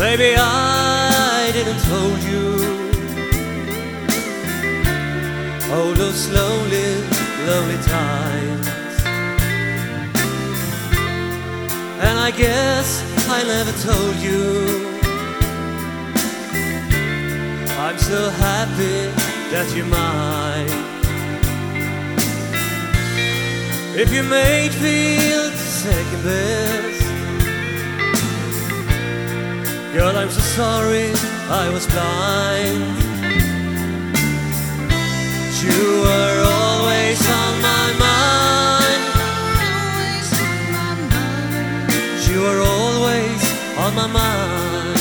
Maybe I didn't hold you. Oh, those lonely, lonely times. And I guess I never told you I'm so happy that you're mine. If you made feel second best, girl, I'm so sorry I was blind. You were always on my mind. You were always on my mind.